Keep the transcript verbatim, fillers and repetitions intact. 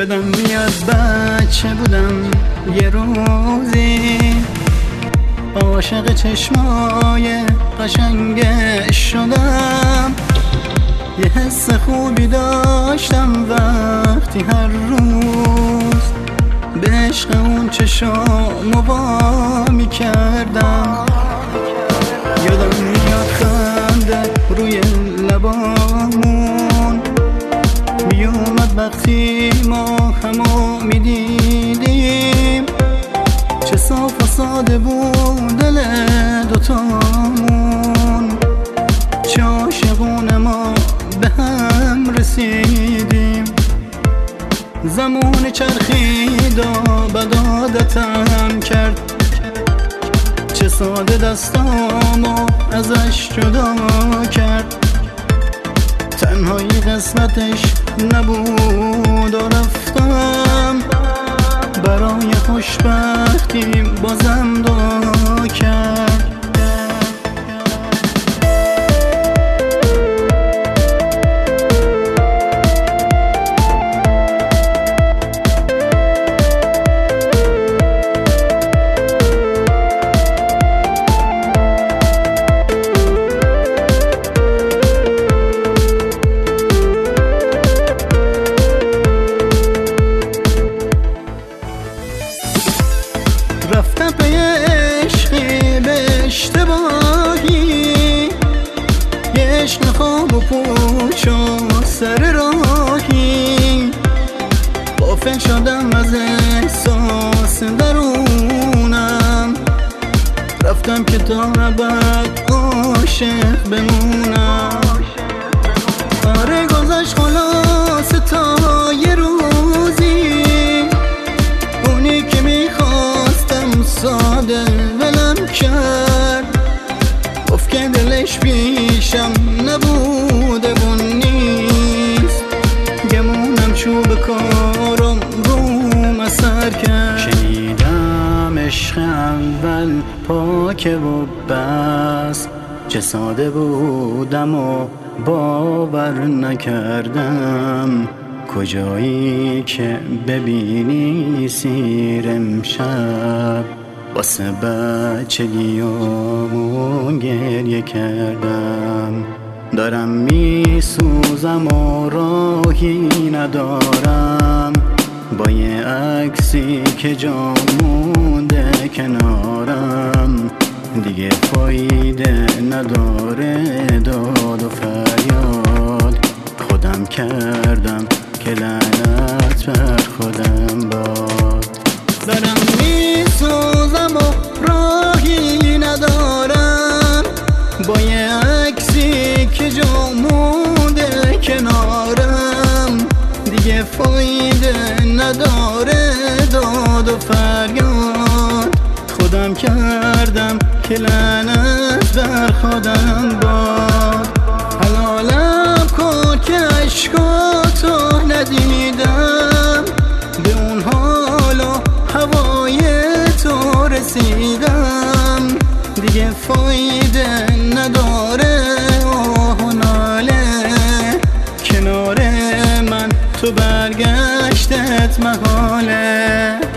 یادم میاد بچه بودم یه روزی عاشق چشمای قشنگش شدم. یه حس خوبی داشتم وقتی هر روز به عشق اون چشامو وا میکردم. یادم میاد خنده روی لبامون میومد وقتی ما همو میدیدیم. چه صاف و ساده بود دل دوتامون، چه عاشقونه ما به هم رسیدیم. زمان چرخید و بد عادتم کرد، چه ساده دستامو ازش جدا کرد. تنهایی قسمتش نبود و رفتم، برای خوشبختیم بازم دعا کرد. رفتم به عشقی به اشتباهی، یه عشق خواب و پوچ و سر راهی. غافل شدم از احساس درونم، رفتم که تا ابد عاشق بمونم. آره گذشت خلاص تا یه روزی، اونی که میخواستم ساده ولم کرد. گفت که دلش پیشم نبوده و نیست، گمونم چوب کارم روم اثر کرد. شنیدم عشق اول پاکه و بس، چه ساده بودم و باور نکردم. کجایی که ببینی سیر امشب، واسه بچگیامون گریه کردم. دارم میسوزم و راهی ندارم، با یه عکسی که جا مونده کنارم. دیگه فایده نداره داد و فریاد، خودم کردم که لعنت بر خودم باد. دارم میسوزم و راهی ندارم، با یه عکسی که جا مونده کنارم. دیگه فایده نداره داد و فریاد، خودم کردم که لعنت بر خودم باد. حلالم کن که عشقاتو ندیدم، به اون حال و هوای تو رسیدم. دیگه فایده نداره آه و ناله، کنار من تو برگشتت محاله.